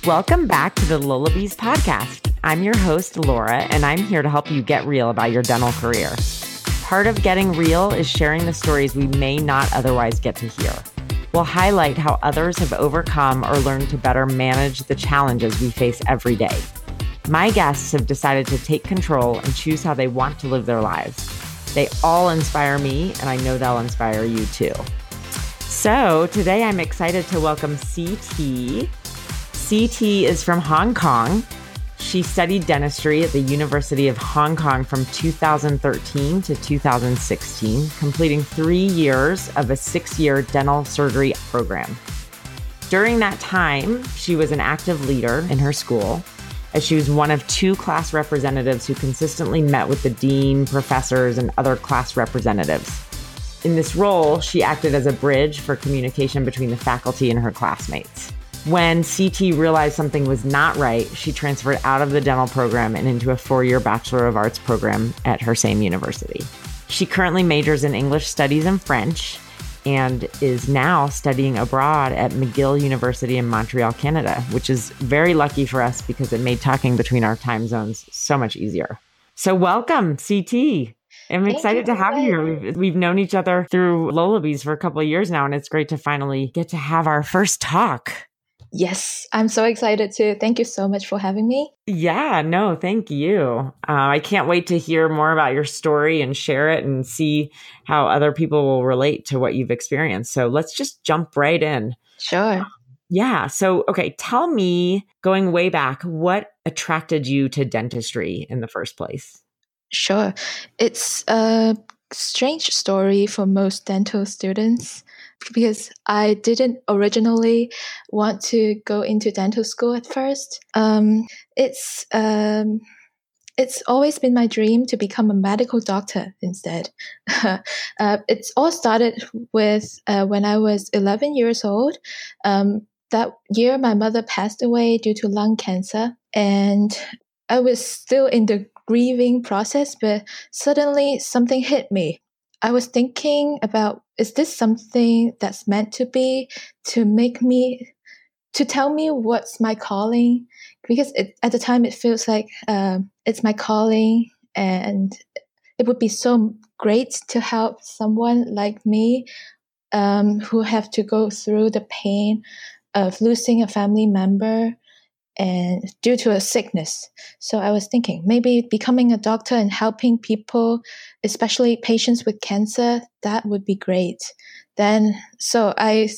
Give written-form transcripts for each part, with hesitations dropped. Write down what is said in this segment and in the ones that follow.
Welcome back to the Lullabies podcast. I'm your host, Laura, and I'm here to help you get real about your dental career. Part of getting real is sharing the stories we may not otherwise get to hear. We'll highlight how others have overcome or learned to better manage the challenges we face every day. My guests have decided to take control and choose how they want to live their lives. They all inspire me, and I know they'll inspire you too. So today I'm excited to welcome CT. CT is from Hong Kong. She studied dentistry at the University of Hong Kong from 2013 to 2016, completing 3 years of a 6-year dental surgery program. During that time, she was an active leader in her school, as she was one of 2 class representatives who consistently met with the dean, professors, and other class representatives. In this role, she acted as a bridge for communication between the faculty and her classmates. When CT realized something was not right, she transferred out of the dental program and into a 4-year Bachelor of Arts program at her same university. She currently majors in English Studies and French and is now studying abroad at McGill University in Montreal, Canada, which is very lucky for us because it made talking between our time zones so much easier. So welcome, CT. I'm excited to have you here. We've known each other through Lullabies for a couple of years now, and it's great to finally get to have our first talk. Yes, I'm so excited too. Thank you so much for having me. Yeah, no, thank you. I can't wait to hear more about your story and share it and see how other people will relate to what you've experienced. So let's just jump right in. Sure. Yeah. So, okay, tell me, going way back, what attracted you to dentistry in the first place? Sure. It's a strange story for most dental students because I didn't originally want to go into dental school at first. It's always been my dream to become a medical doctor instead. It's all started with when I was 11 years old. That year, my mother passed away due to lung cancer, and I was still in the grieving process, but suddenly something hit me. I was thinking about, is this something that's meant to be to tell me what's my calling? Because at the time it feels like it's my calling, and it would be so great to help someone like me who have to go through the pain of losing a family member and due to a sickness. So I was thinking maybe becoming a doctor and helping people, especially patients with cancer, that would be great. So I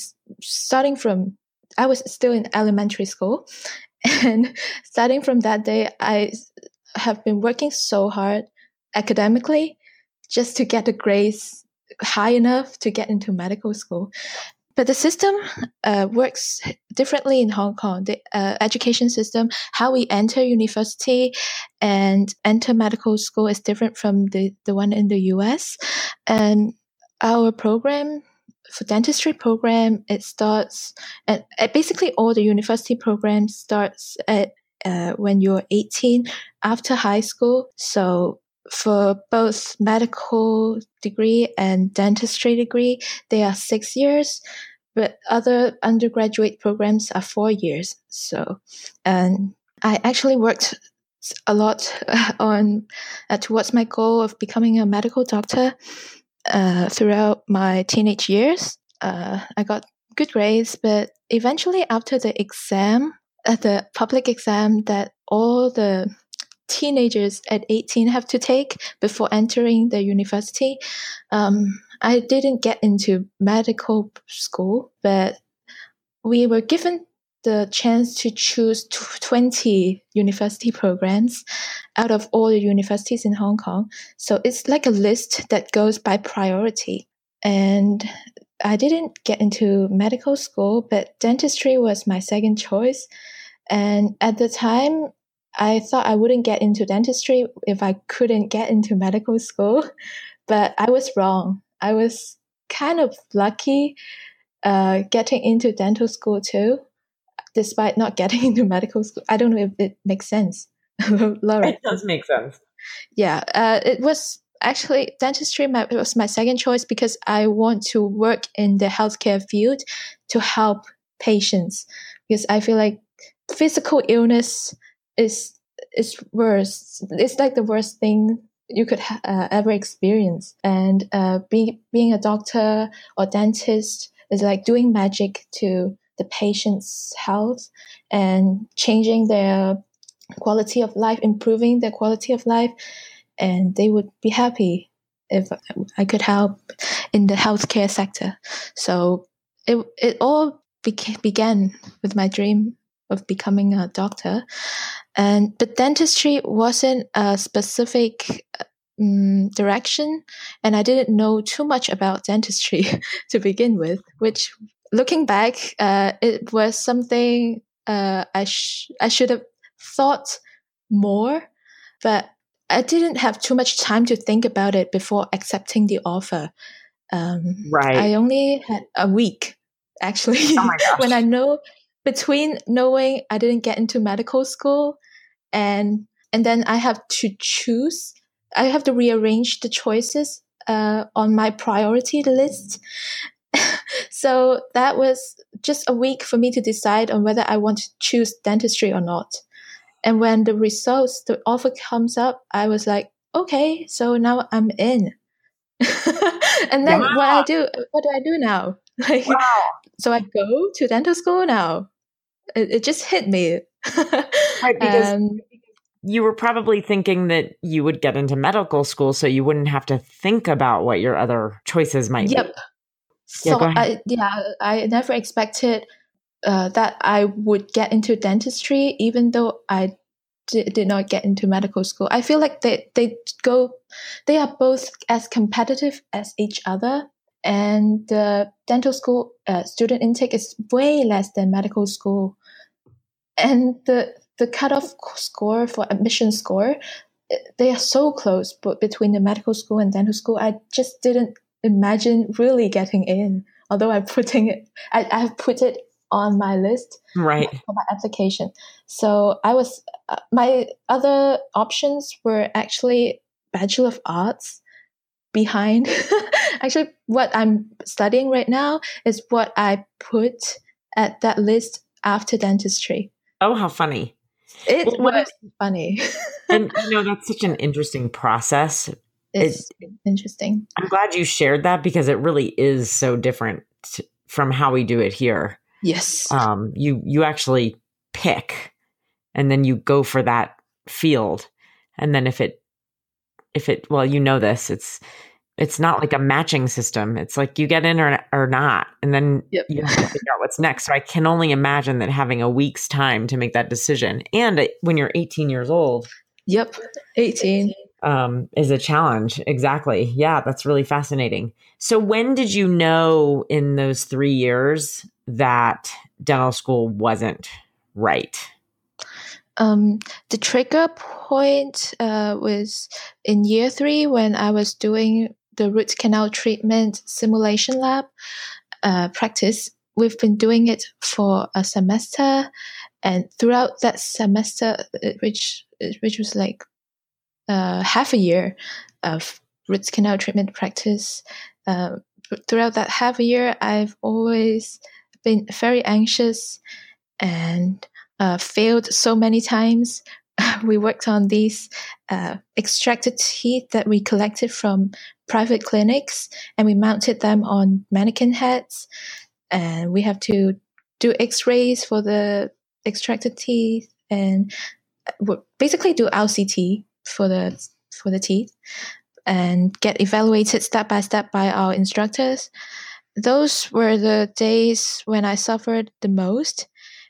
was still in elementary school, and starting from that day, I have been working so hard academically just to get the grades high enough to get into medical school. But the system works differently in Hong Kong. The education system, how we enter university and enter medical school is different from the one in the US. And our program, for dentistry program, it starts at basically all the university programs starts at when you're 18 after high school. So for both medical degree and dentistry degree, they are 6 years, but other undergraduate programs are 4 years. So, and I actually worked a lot towards my goal of becoming a medical doctor throughout my teenage years. I got good grades, but eventually after the exam, the public exam that all the teenagers at 18 have to take before entering the university, I didn't get into medical school, but we were given the chance to choose 20 university programs out of all the universities in Hong Kong. So it's like a list that goes by priority. And I didn't get into medical school, but dentistry was my second choice. And at the time, I thought I wouldn't get into dentistry if I couldn't get into medical school, but I was wrong. I was kind of lucky getting into dental school too, despite not getting into medical school. I don't know if it makes sense. Laura. It does make sense. Yeah, it was actually dentistry was my second choice because I want to work in the healthcare field to help patients, because I feel like physical illness is worse. It's like the worst thing you could ever experience. And being a doctor or dentist is like doing magic to the patient's health and changing their quality of life, improving their quality of life, and they would be happy if I could help in the healthcare sector. So it all began with my dream of becoming a doctor, but dentistry wasn't a specific direction, and I didn't know too much about dentistry to begin with. Which, looking back, it was something I should have thought more, but I didn't have too much time to think about it before accepting the offer. Right. I only had a week, actually, Oh my gosh. when I know between knowing I didn't get into medical school and then I have to choose. I have to rearrange the choices on my priority list. So that was just a week for me to decide on whether I want to choose dentistry or not. And when the offer comes up, I was like, okay, so now I'm in. And then Wow. what do I do now? Like, Wow. so I go to dental school now. It just hit me. Right, because you were probably thinking that you would get into medical school, so you wouldn't have to think about what your other choices might be. So I never expected that I would get into dentistry, even though I did not get into medical school. I feel like they are both as competitive as each other, and the dental school student intake is way less than medical school, and the cutoff score for admission score, they are so close, but between the medical school and dental school, I just didn't imagine really getting in. Although I have put it on my list, right, for my application. So I was my other options were actually Bachelor of Arts behind. Actually, what I'm studying right now is what I put at that list after dentistry. Oh, how funny. It was funny. And that's such an interesting process. It's interesting. I'm glad you shared that, because it really is so different from how we do it here. Yes. You actually pick, and then you go for that field. And then if it, well, this, it's not like a matching system. It's like you get in or not. And then you have to figure out what's next. So I can only imagine that having a week's time to make that decision. And when you're 18 years old. Yep. 18. Is a challenge. Exactly. Yeah. That's really fascinating. So when did you know in those 3 years that dental school wasn't right? The trigger point was in year 3 when I was doing the root canal treatment simulation lab practice. We've been doing it for a semester, and throughout that semester, which was like half a year of root canal treatment practice, throughout that half a year, I've always been very anxious and failed so many times. We worked on these extracted teeth that we collected from private clinics, and we mounted them on mannequin heads, and we have to do x-rays for the extracted teeth and basically do RCT for the teeth and get evaluated step by step by our instructors. Those were the days when I suffered the most.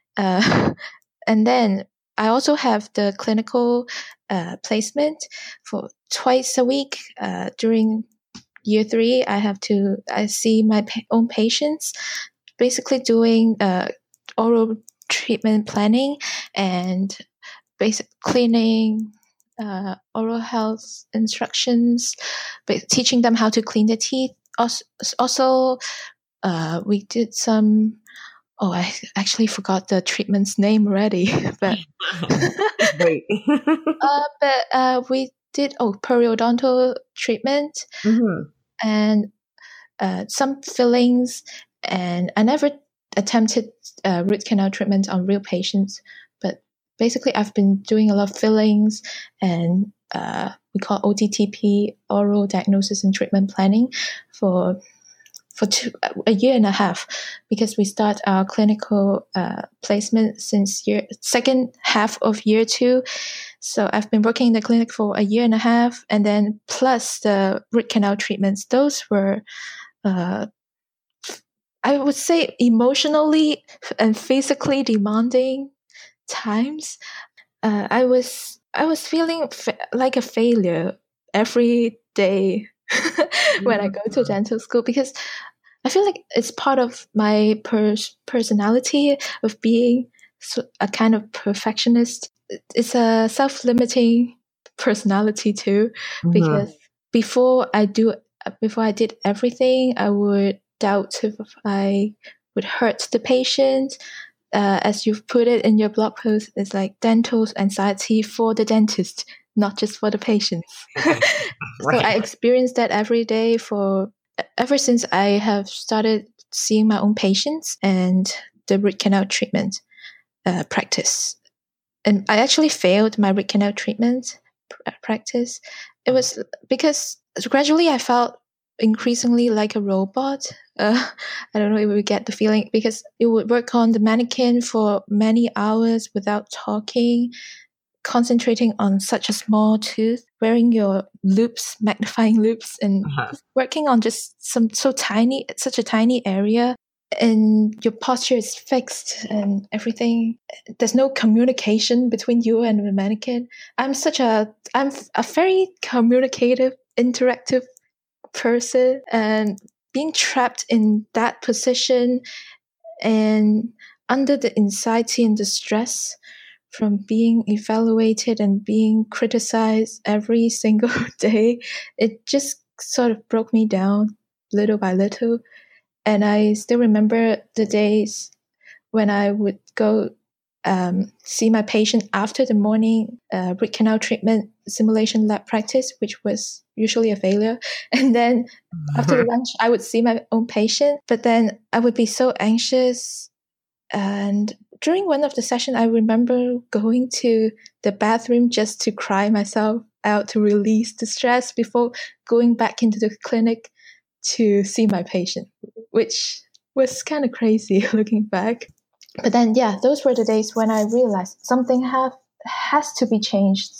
And then I also have the clinical placement for twice a week. During year 3, I see my own patients, basically doing oral treatment planning and basic cleaning, oral health instructions, teaching them how to clean their teeth. Also, we did some. Oh, I actually forgot the treatment's name already. But Wait. We did periodontal treatment, and some fillings. And I never attempted root canal treatment on real patients, basically I've been doing a lot of fillings and we call OTTP, oral diagnosis and treatment planning, for a year and a half, because we start our clinical placement since second half of year 2. So I've been working in the clinic for a year and a half, and then plus the root canal treatments. Those were, I would say, emotionally and physically demanding times. I was feeling like a failure every day when I go to dental school, because I feel like it's part of my personality of being a kind of perfectionist. It's a self-limiting personality too, because before I did everything, I would doubt if I would hurt the patient. As you've put it in your blog post, it's like dental anxiety for the dentist, not just for the patients. Right. So I experience that every day ever since I have started seeing my own patients and the root canal treatment practice. And I actually failed my root canal treatment practice. It was because gradually I felt increasingly like a robot. I don't know if we get the feeling, because you would work on the mannequin for many hours without talking, concentrating on such a small tooth, wearing your loops, magnifying loops, and just working on just such a tiny area, and your posture is fixed and everything. There's no communication between you and the mannequin. I'm a very communicative, interactive person, and being trapped in that position and under the anxiety and the stress from being evaluated and being criticized every single day, it just sort of broke me down little by little. And I still remember the days when I would go see my patient after the morning root canal treatment simulation lab practice, which was usually a failure. And then after the lunch, I would see my own patient, but then I would be so anxious. And during one of the sessions, I remember going to the bathroom just to cry myself out to release the stress before going back into the clinic to see my patient, which was kind of crazy looking back. But then, yeah, those were the days when I realized something has to be changed.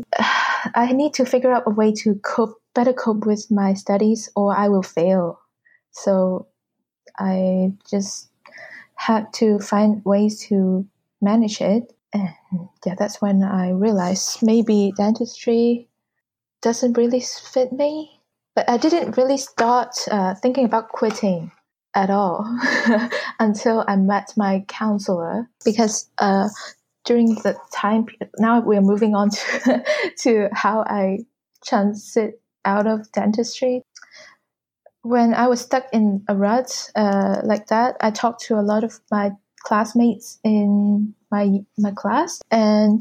I need to figure out a way to better cope with my studies, or I will fail. So I just had to find ways to manage it. And yeah, that's when I realized maybe dentistry doesn't really fit me. But I didn't really start thinking about quitting at all until I met my counselor, because during the time, now we're moving on to how I transit out of dentistry. When I was stuck in a rut like that, I talked to a lot of my classmates in my class, and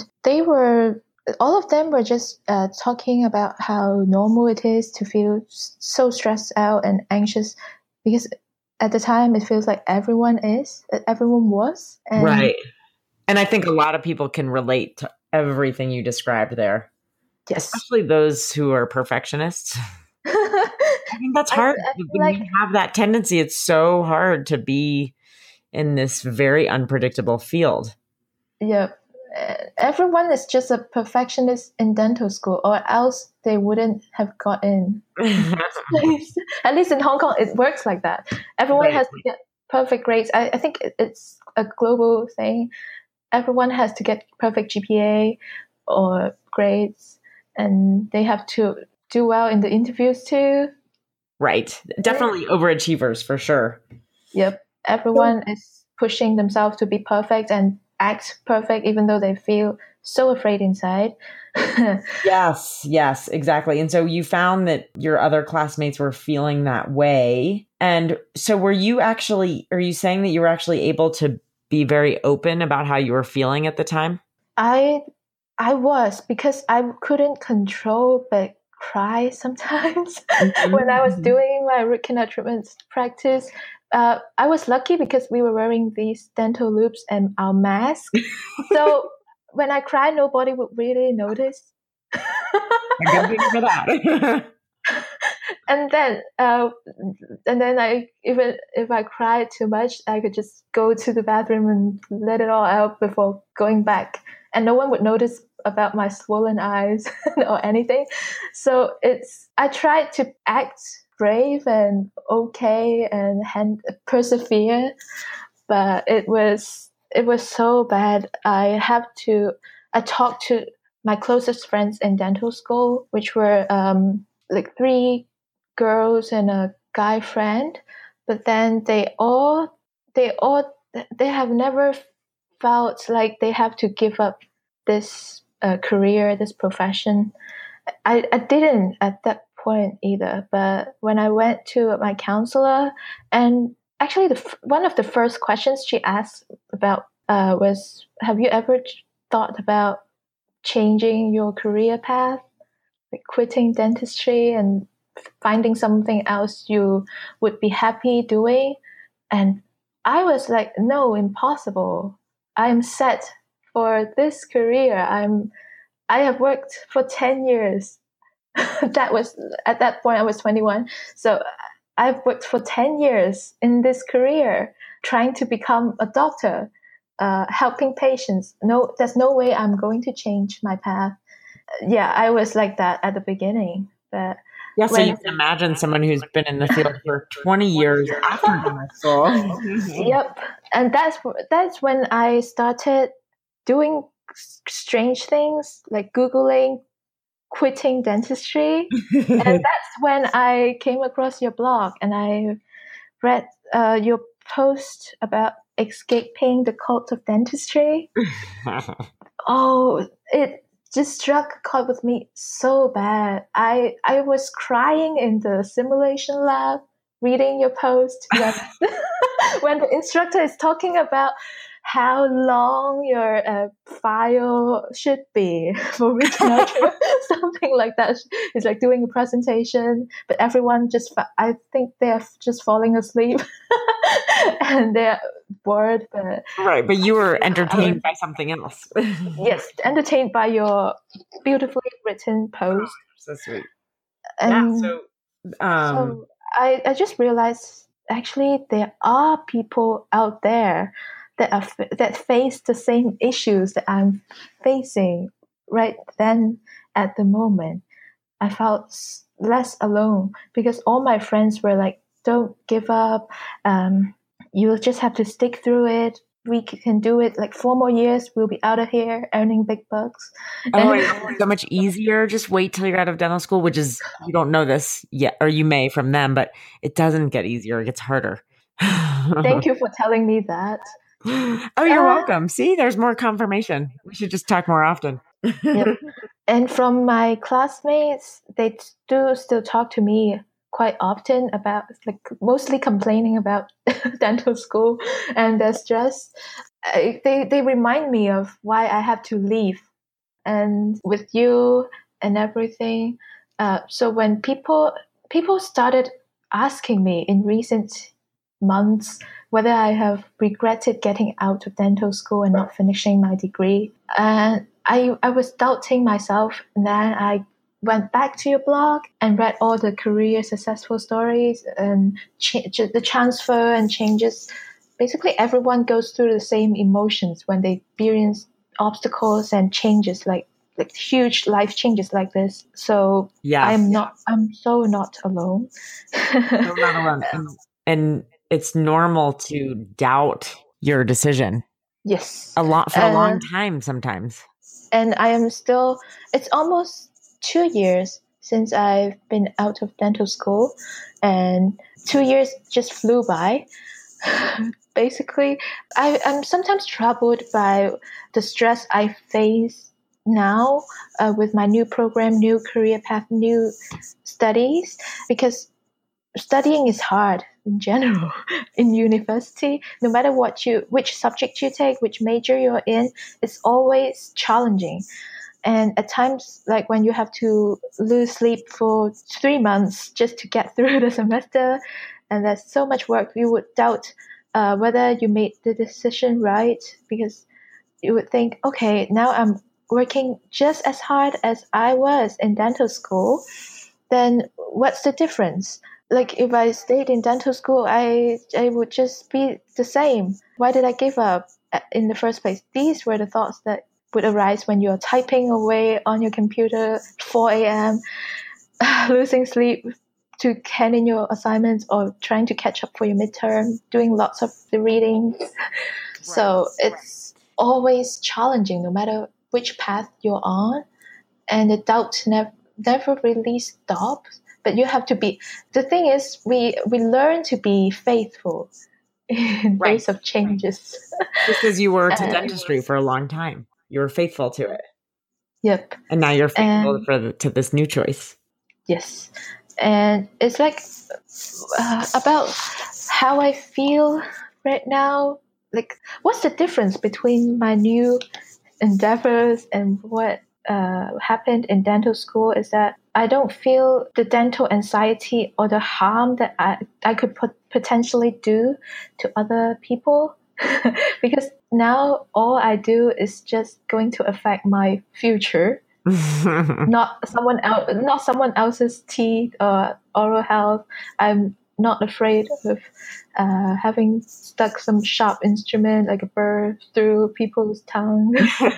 all of them were just talking about how normal it is to feel so stressed out and anxious, because at the time it feels like everyone was. And right. And I think a lot of people can relate to everything you described there. Yes. Especially those who are perfectionists. I think that's hard. When you have that tendency, it's so hard to be in this very unpredictable field. Yeah. Everyone is just a perfectionist in dental school, or else they wouldn't have got in. At least in Hong Kong, it works like that. Everyone has to get perfect grades. I think it's a global thing. Everyone has to get perfect GPA or grades, and they have to do well in the interviews too. Right. Definitely overachievers for sure. Yep. Everyone is pushing themselves to be perfect and act perfect, even though they feel so afraid inside. Yes, exactly. And so you found that your other classmates were feeling that way. And so are you saying that you were actually able to be very open about how you were feeling at the time? I was, because I couldn't control but cry sometimes when I was doing my root canal treatment practice. I was lucky because we were wearing these dental loops and our mask. So when I cry, nobody would really notice. A good thing for that. And then I, even if I cried too much, I could just go to the bathroom and let it all out before going back, and no one would notice about my swollen eyes or anything. So I tried to act brave and okay and persevere, but it was so bad. I talked to my closest friends in dental school, which were like 3 girls and a guy friend, but then they have never felt like they have to give up this career, this profession. I didn't at that point either, but when I went to my counselor, and actually one of the first questions she asked about was, have you ever thought about changing your career path, like quitting dentistry and finding something else you would be happy doing? And I was like, no, impossible. I'm set for this career. I have worked for 10 years. That was, at that point I was 21. So I've worked for 10 years in this career trying to become a doctor, helping patients. No, there's no way I'm going to change my path. Yeah, I was like that at the beginning. But yeah, so you can imagine someone who's been in the field for 20 years after dental school. Yep. And that's when I started doing strange things, like Googling quitting dentistry. And that's when I came across your blog, and I read your post about escaping the cult of dentistry. Oh, it just struck a chord with me so bad. I was crying in the simulation lab reading your post when the instructor is talking about how long your file should be for root canal, something like that. It's like doing a presentation, but everyone I think they're just falling asleep and they're bored. But right, but you were entertained by something else. Yes, entertained by your beautifully written post. So sweet. And so I just realized actually there are people out there that face the same issues that I'm facing right then at the moment. I felt less alone because all my friends were like, don't give up. You'll just have to stick through it. We can do it, like 4 more years. We'll be out of here earning big bucks. It's so much easier. Just wait till you're out of dental school, which is, you don't know this yet, or you may from them, but it doesn't get easier. It gets harder. Thank you for telling me that. Oh, you're welcome. See, there's more confirmation. We should just talk more often. Yep. And from my classmates, they do still talk to me quite often about, like, mostly complaining about dental school and their stress. They remind me of why I have to leave. And with you and everything, so when people started asking me in recent months whether I have regretted getting out of dental school and not finishing my degree, and I was doubting myself. And then I went back to your blog and read all the career successful stories and the transfer and changes. Basically, everyone goes through the same emotions when they experience obstacles and changes, like huge life changes like this. So yeah, I'm so not alone. You're not alone. And it's normal to doubt your decision. Yes. For a long time sometimes. And I am still, it's almost 2 years since I've been out of dental school, and 2 years just flew by. Basically, I'm sometimes troubled by the stress I face now with my new program, new career path, new studies, because studying is hard in general in university. No matter which subject you take, which major you're in, it's always challenging. And at times, like when you have to lose sleep for 3 months just to get through the semester, and there's so much work, you would doubt whether you made the decision right, because you would think, okay, now I'm working just as hard as I was in dental school, then what's the difference? Like if I stayed in dental school, I would just be the same. Why did I give up in the first place? These were the thoughts that would arise when you're typing away on your computer 4 a.m., losing sleep to hand in your assignments or trying to catch up for your midterm, doing lots of the readings. So it's always challenging no matter which path you're on. And the doubt never really stops. But you have to be, the thing is, we learn to be faithful in face of changes. Just as you were to dentistry for a long time. You were faithful to it. Yep. And now you're faithful to this new choice. Yes. And it's like about how I feel right now. Like, what's the difference between my new endeavors and what happened in dental school is that I don't feel the dental anxiety or the harm that I could potentially do to other people because now all I do is just going to affect my future, not someone else's teeth or oral health. I'm not afraid of having stuck some sharp instrument like a burr through people's tongue.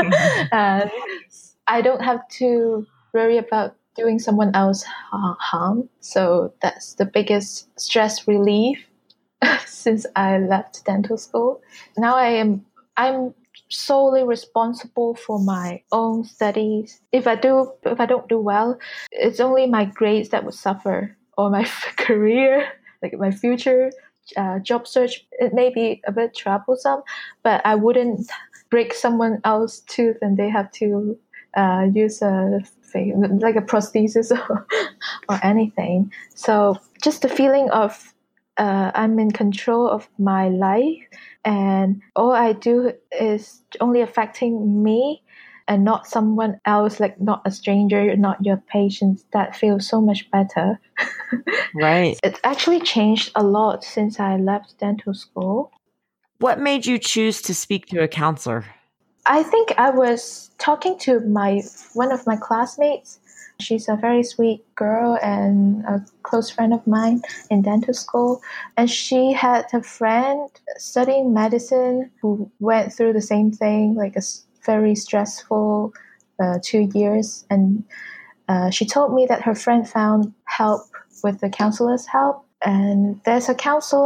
And I don't have to worry about doing someone else harm. So that's the biggest stress relief since I left dental school. Now I'm solely responsible for my own studies. If I don't do well, it's only my grades that would suffer, or my career, like my future job search. It may be a bit troublesome, but I wouldn't break someone else's tooth and they have to use like a prosthesis or anything. So just the feeling of I'm in control of my life, and all I do is only affecting me and not someone else, like not a stranger, not your patients. That feels so much better. Right. It's actually changed a lot since I left dental school. What made you choose to speak to a counselor? I think I was talking to one of my classmates. She's a very sweet girl and a close friend of mine in dental school. And she had a friend studying medicine who went through the same thing, like a very stressful 2 years. And she told me that her friend found help with the counselor's help. And there's a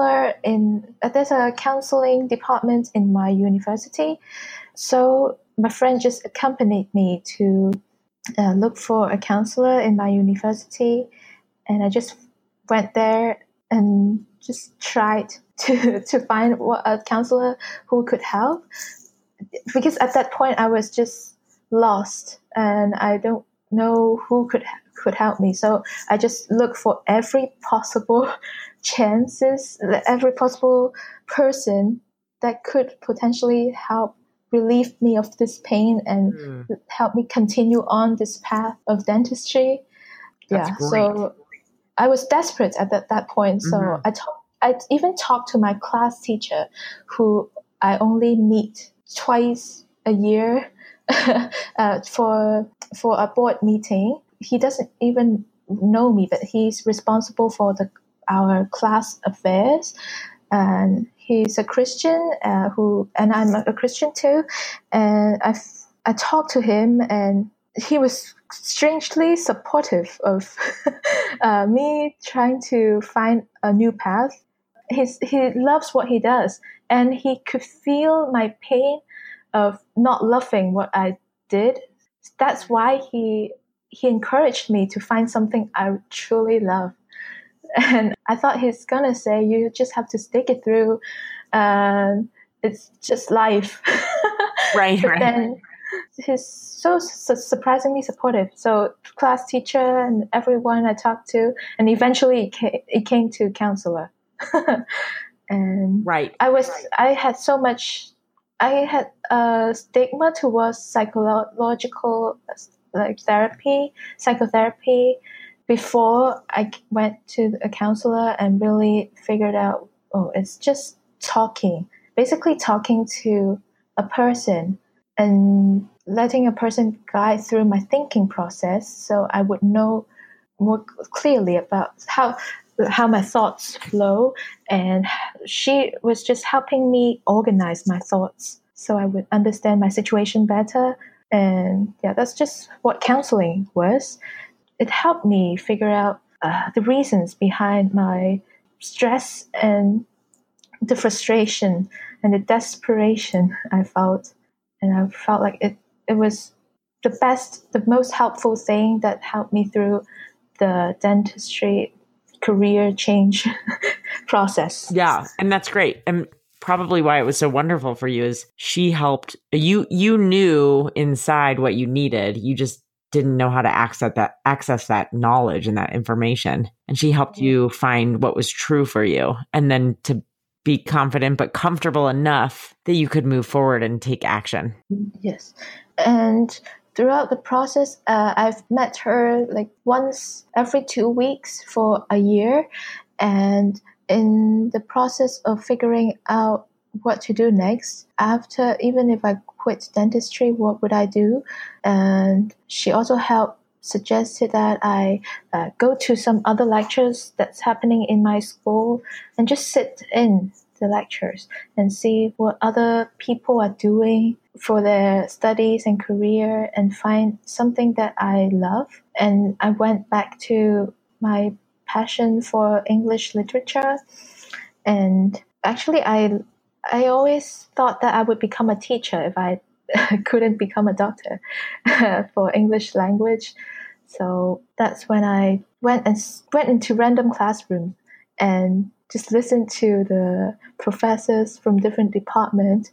counseling department in my university. So my friend just accompanied me to look for a counselor in my university, and I just went there and just tried to find a counselor who could help. Because at that point I was just lost and I don't know who could help me. So I just looked for every possible every possible person that could potentially help relieve me of this pain and help me continue on this path of dentistry. That's great. So I was desperate at that point. So I even talked to my class teacher, who I only meet twice a year for a board meeting. He doesn't even know me, but he's responsible for our class affairs. And he's a Christian and I'm a Christian too. And I talked to him, and he was strangely supportive of me trying to find a new path. He loves what he does, and he could feel my pain of not loving what I did. That's why he encouraged me to find something I truly love. And I thought he's gonna say, you just have to stick it through. It's just life. Right. But then he's so surprisingly supportive. So class teacher and everyone I talked to, and eventually it came to counselor. And I had a stigma towards psychological psychotherapy before I went to a counselor and really figured out, it's just basically talking to a person and letting a person guide through my thinking process so I would know more clearly about how my thoughts flow. And she was just helping me organize my thoughts so I would understand my situation better. And yeah, that's just what counseling was. It helped me figure out the reasons behind my stress and the frustration and the desperation I felt. And I felt like it was the most helpful thing that helped me through the dentistry career change process. Yeah. And that's great. And probably why it was so wonderful for you is she helped you knew inside what you needed. You just didn't know how to access that knowledge and that information. And she helped you find what was true for you. And then to be confident but comfortable enough that you could move forward and take action. Yes. And throughout the process, I've met her like once every 2 weeks for a year. And in the process of figuring out what to do next, after, even if I quit dentistry, what would I do? And she also helped suggested that I go to some other lectures that's happening in my school and just sit in the lectures and see what other people are doing for their studies and career and find something that I love. And I went back to my passion for English literature. And actually, I always thought that I would become a teacher if I couldn't become a doctor for English language. So that's when I went into random classrooms and just listened to the professors from different departments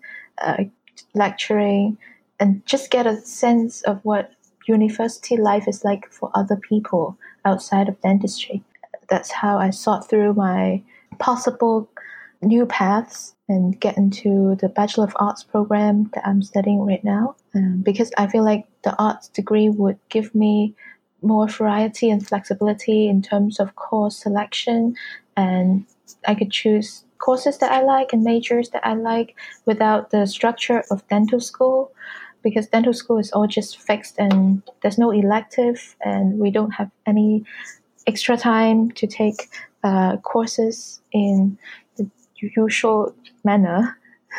lecturing and just get a sense of what university life is like for other people outside of dentistry. That's how I sought through my possible new paths and get into the Bachelor of Arts program that I'm studying right now, because I feel like the arts degree would give me more variety and flexibility in terms of course selection, and I could choose courses that I like and majors that I like without the structure of dental school, because dental school is all just fixed and there's no elective and we don't have any extra time to take courses in the usual manner.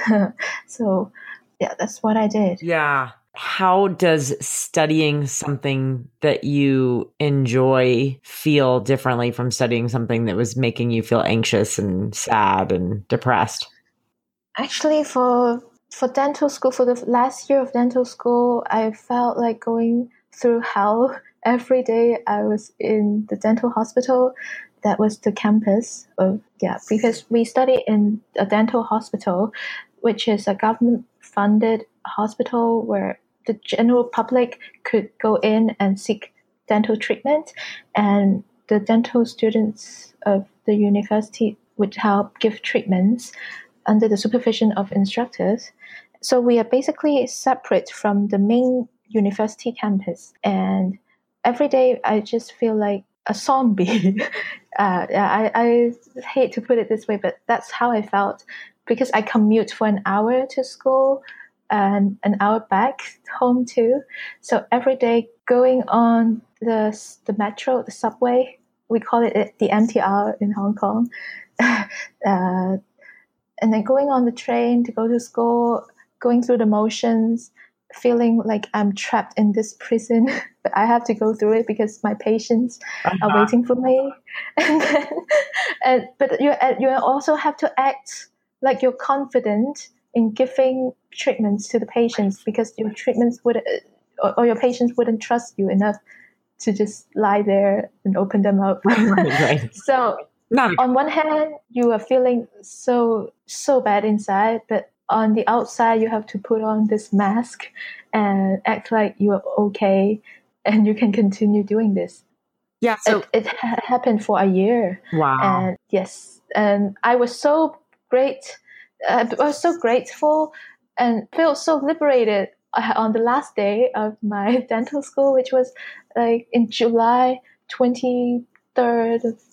So yeah, that's what I did. Yeah. How does studying something that you enjoy feel differently from studying something that was making you feel anxious and sad and depressed? Actually, for dental school, for the last year of dental school, I felt like going through hell every day. I was in the dental hospital. That was the campus of, because we study in a dental hospital, which is a government funded hospital where the general public could go in and seek dental treatment, and the dental students of the university would help give treatments under the supervision of instructors. So we are basically separate from the main university campus. And every day I just feel like a zombie. I hate to put it this way, but that's how I felt, because I commute for an hour to school and an hour back home too. So every day going on the metro, the subway, we call it the MTR in Hong Kong, and then going on the train to go to school, going through the motions, feeling like I'm trapped in this prison, but I have to go through it because my patients are waiting for me. But you also have to act like you're confident in giving treatments to the patients, because your treatments would or your patients wouldn't trust you enough to just lie there and open them up. Right. So on one hand, you are feeling so bad inside, but on the outside, you have to put on this mask and act like you are okay, and you can continue doing this. Yeah, so it happened for a year. Wow. And yes, and I was so great. I was so grateful and felt so liberated on the last day of my dental school, which was like in July 23rd of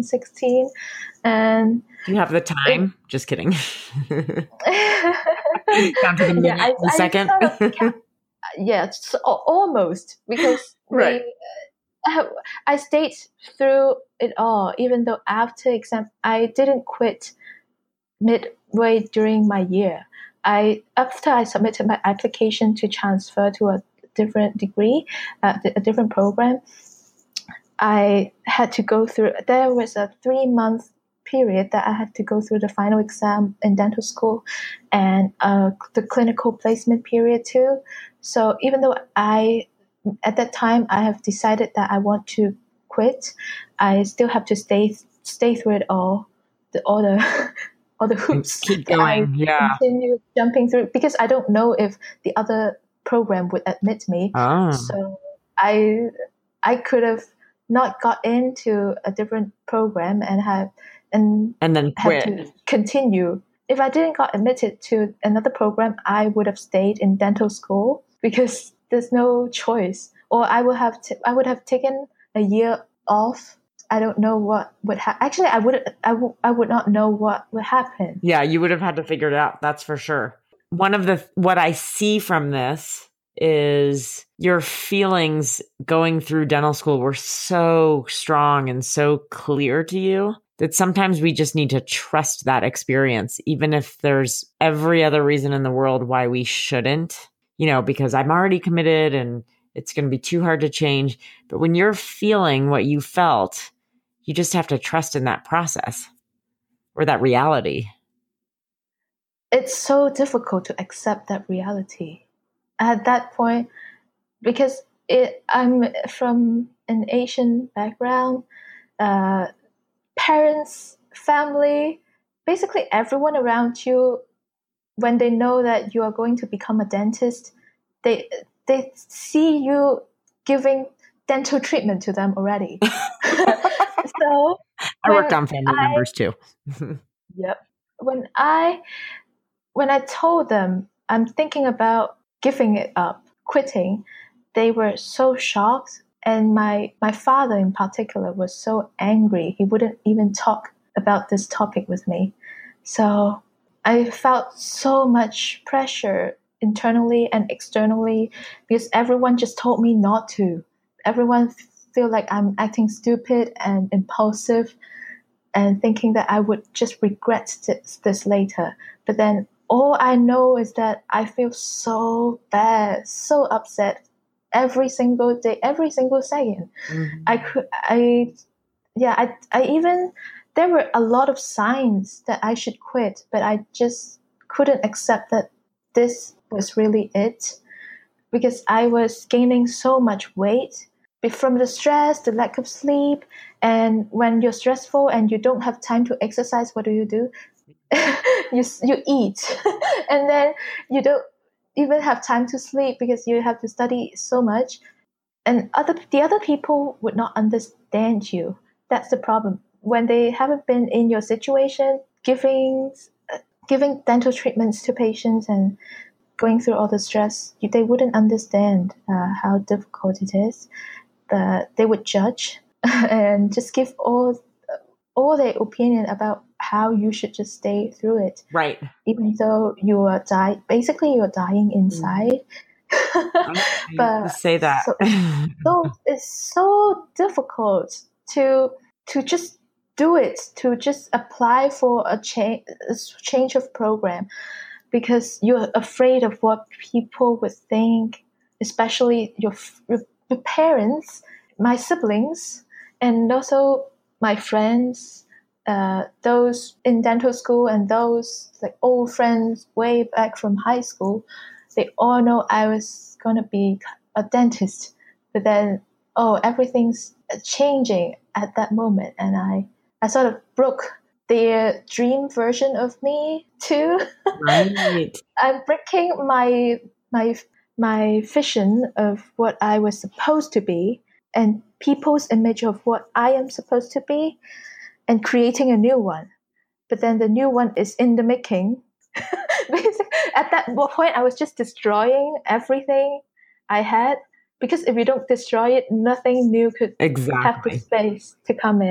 2016. And you have the time. Just kidding. Down to the minute, yeah, the I second. sort of yeah, almost because Right. I stayed through it all, even though after exam I didn't quit midway during my year. After I submitted my application to transfer to a different degree, a different program, I had to go through. There was a 3 month period that I had to go through the final exam in dental school, and the clinical placement period too. So even though at that time I have decided that I want to quit, I still have to stay through it all the all the hoops Keep that I going. Yeah. continue jumping through because I don't know if the other program would admit me. Oh. So I could have not got into a different program and then had quit. to continue. If I didn't got admitted to another program, I would have stayed in dental school because there's no choice. Or I would have taken a year off. I don't know what would happen. Actually, I would not know what would happen. Yeah, you would have had to figure it out. That's for sure. What I see from this is your feelings going through dental school were so strong and so clear to you that sometimes we just need to trust that experience, even if there's every other reason in the world why we shouldn't, because I'm already committed and it's going to be too hard to change. But when you're feeling what you felt, you just have to trust in that process or that reality. It's so difficult to accept that reality at that point because I'm from an Asian background, parents, family, basically everyone around you, when they know that you are going to become a dentist, they see you giving dental treatment to them already. So I worked on family members too. Yep. When I told them I'm thinking about giving it up, quitting, they were so shocked. And my father in particular was so angry. He wouldn't even talk about this topic with me. So I felt so much pressure internally and externally because everyone just told me not to. Everyone feel like I'm acting stupid and impulsive and thinking that I would just regret this later. But then all I know is that I feel so bad, so upset every single day, every single second. I even, there were a lot of signs that I should quit, but I just couldn't accept that this was really it because I was gaining so much weight from the stress, the lack of sleep. And when you're stressful and you don't have time to exercise, what do? You eat. And then you don't even have time to sleep because you have to study so much. And the other people would not understand you. That's the problem. When they haven't been in your situation, giving dental treatments to patients and going through all the stress, they wouldn't understand how difficult it is. But they would judge and just give all their opinion about how you should just stay through it. Right. Even though you are basically you're dying inside. But say that. so it's so difficult to just do it, to just apply for a change of program because you're afraid of what people would think, especially your parents, my siblings, and also my friends, those in dental school and those like old friends way back from high school. They all know I was going to be a dentist, but then everything's changing at that moment, and I sort of broke their dream version of me too. Right. I'm breaking my vision of what I was supposed to be and people's image of what I am supposed to be and creating a new one. But then the new one is in the making. Basically, at that point, I was just destroying everything I had because if you don't destroy it, nothing new could have the space to come in.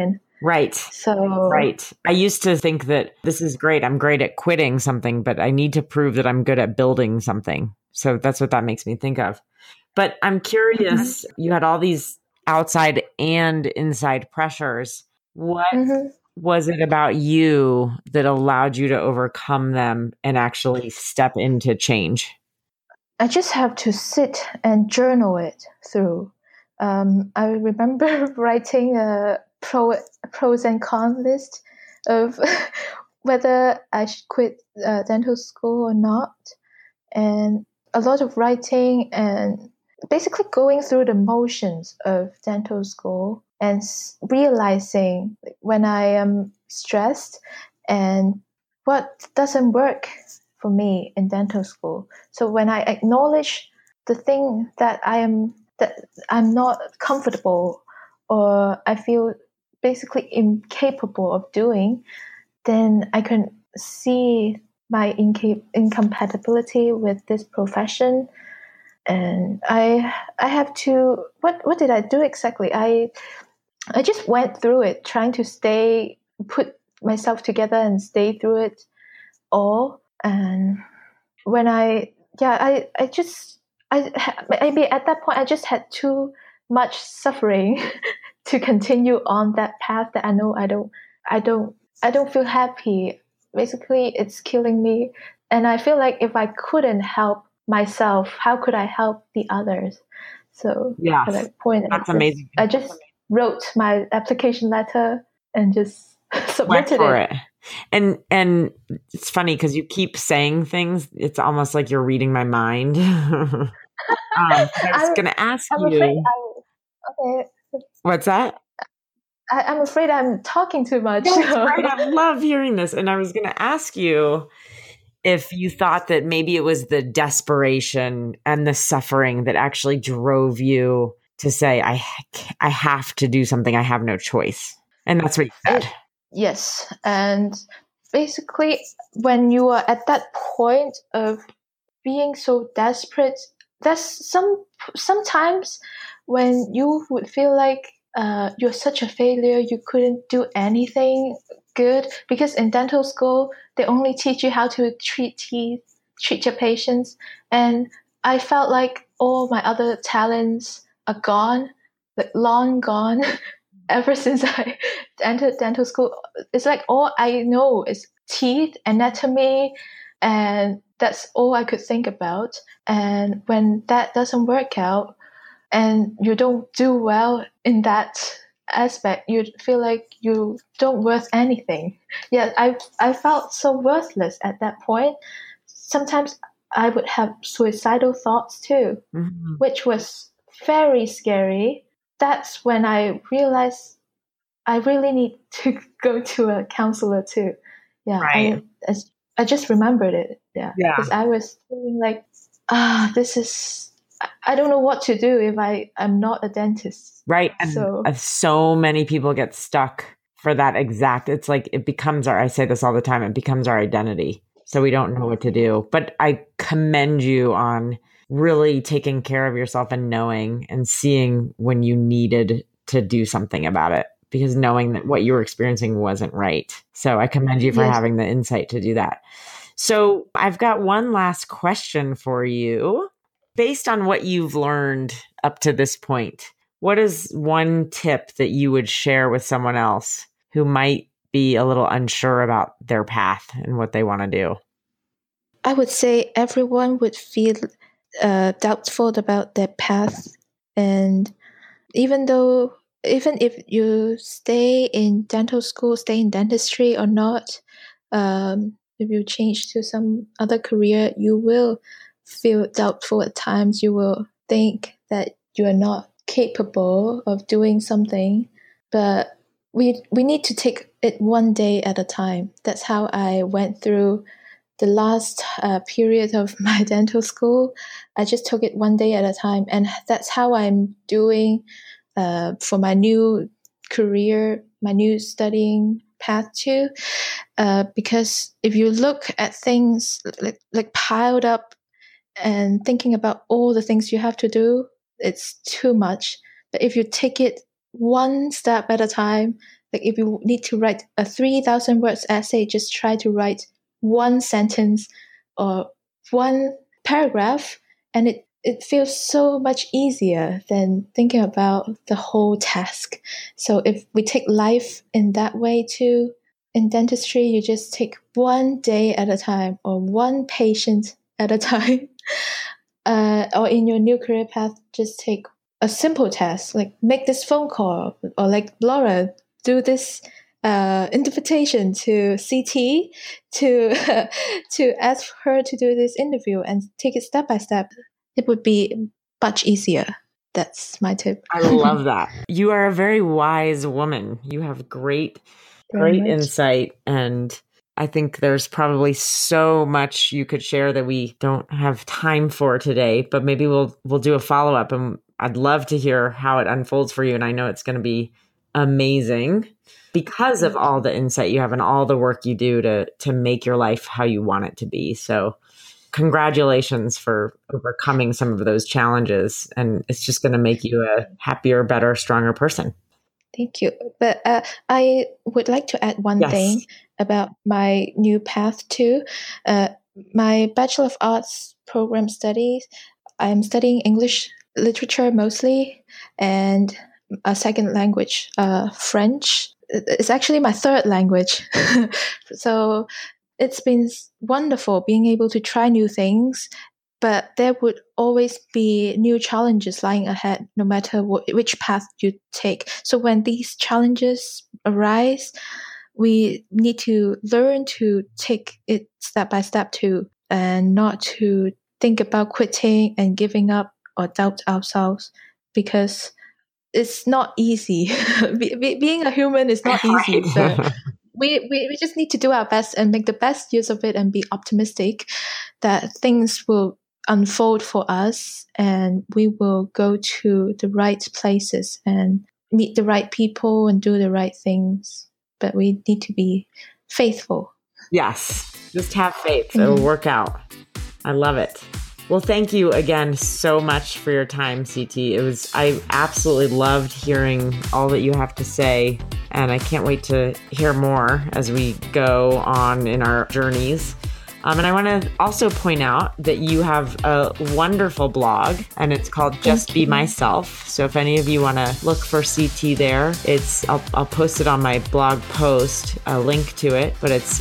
Right. So, Right. I used to think that this is great. I'm great at quitting something, but I need to prove that I'm good at building something. So that's what that makes me think of. But I'm mhm, curious, you had all these outside and inside pressures. What mhm. was it about you that allowed you to overcome them and actually step into change? I just have to sit and journal it through. I remember writing a pros and cons list of whether I should quit dental school or not, and a lot of writing and basically going through the motions of dental school and realizing when I am stressed and what doesn't work for me in dental school. So when I acknowledge the thing that I'm not comfortable or I feel basically incapable of doing, then I can see my incompatibility with this profession, and I have to what did I do exactly? I just went through it, trying to put myself together and stay through it all. And when I just maybe at that point I just had too much suffering to continue on that path that I know I don't I don't feel happy. Basically, it's killing me, and I feel like if I couldn't help myself, how could I help the others? So at Yes. that point, That's amazing. I just wrote my application letter and just Went submitted for it. it. And it's funny because you keep saying things. It's almost like you're reading my mind. I was I'm going to ask I'm afraid you, okay. what's that? I'm afraid I'm talking too much. That's great. I love hearing this. And I was going to ask you if you thought that maybe it was the desperation and the suffering that actually drove you to say, I have to do something. I have no choice. And that's what you said. Yes, and basically, when you are at that point of being so desperate, there's sometimes when you would feel like you're such a failure, you couldn't do anything good because in dental school they only teach you how to treat teeth, treat your patients, and I felt like all my other talents are gone, like long gone. Ever since I entered dental school, it's like all I know is teeth, anatomy, and that's all I could think about. And when that doesn't work out and you don't do well in that aspect, you feel like you don't worth anything. Yeah, I felt so worthless at that point. Sometimes I would have suicidal thoughts too, Mhm. which was very scary. That's when I realized I really need to go to a counselor too. Yeah, Right. I just remembered it. Yeah, Yeah. because I was feeling like, this is I don't know what to do if I'm not a dentist. Right. And So so many people get stuck for that exact, it's like it becomes I say this all the time, it becomes our identity. So we don't know what to do. But I commend you on really taking care of yourself and knowing and seeing when you needed to do something about it because knowing that what you were experiencing wasn't right. So I commend you for yes, having the insight to do that. So I've got one last question for you. Based on what you've learned up to this point, what is one tip that you would share with someone else who might be a little unsure about their path and what they want to do? I would say everyone would feel doubtful about their path, and even though even if you stay in dental school, stay in dentistry or not, if you change to some other career, you will feel doubtful at times. You will think that you are not capable of doing something, but we need to take it one day at a time. That's how I went through the last period of my dental school. I just took it one day at a time, and that's how I'm doing for my new career, my new studying path too. Because if you look at things like piled up and thinking about all the things you have to do, it's too much. But if you take it one step at a time, Like if you need to write a 3,000 words essay, just try to write one sentence or one paragraph, and it feels so much easier than thinking about the whole task. So if we take life in that way too, in dentistry, you just take one day at a time or one patient at a time. Or in your new career path, just take a simple task, like make this phone call, or like Laura, do this invitation to CT to ask her to do this interview and take it step by step. It would be much easier. That's my tip. I love that. You are a very wise woman. You have great insight. And I think there's probably so much you could share that we don't have time for today, but maybe we'll do a follow-up, and I'd love to hear how it unfolds for you. And I know it's going to be amazing because of all the insight you have and all the work you do to make your life how you want it to be. So congratulations for overcoming some of those challenges. And it's just going to make you a happier, better, stronger person. Thank you. But I would like to add one thing about my new path too. My Bachelor of Arts program studies, I'm studying English literature mostly, and a second language, French. It's actually my third language. So it's been wonderful being able to try new things, but there would always be new challenges lying ahead, no matter which path you take. So when these challenges arise, we need to learn to take it step by step too, and not to think about quitting and giving up or doubt ourselves, because it's not easy. Being a human is not easy. So we just need to do our best and make the best use of it and be optimistic that things will unfold for us and we will go to the right places and meet the right people and do the right things. But we need to be faithful. Yes, just have faith. It'll work out. I love it. Well, thank you again so much for your time, CT. I absolutely loved hearing all that you have to say, and I can't wait to hear more as we go on in our journeys. And I want to also point out that you have a wonderful blog, and it's called Just Be Myself. So if any of you want to look for CT there, I'll post it on my blog post, a link to it, but it's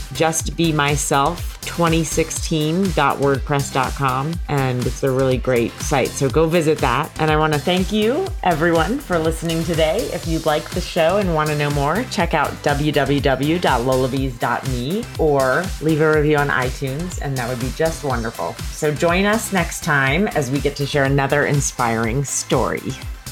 justbemyself2016.wordpress.com, and it's a really great site. So go visit that. And I want to thank you, everyone, for listening today. If you like the show and want to know more, check out www.lolabees.me or leave a review on iTunes, and that would be just wonderful. So join us next time as we get to share another inspiring story.